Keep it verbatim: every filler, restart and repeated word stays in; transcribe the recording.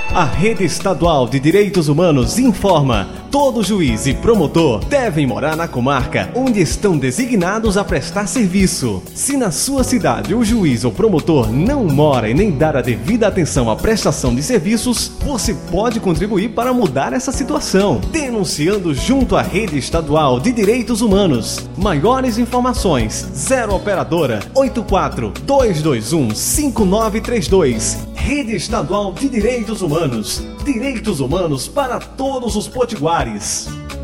A Rede Estadual de Direitos Humanos informa: todo juiz e promotor devem morar na comarca onde estão designados a prestar serviço. Se na sua cidade o juiz ou promotor não mora e nem dar a devida atenção à prestação de serviços, você pode contribuir para mudar essa situação, denunciando junto à Rede Estadual de Direitos Humanos. Maiores informações: zero operadora oito quatro dois dois um cinco nove três dois. Rede Estadual de Direitos Humanos. Direitos humanos para todos os potiguares.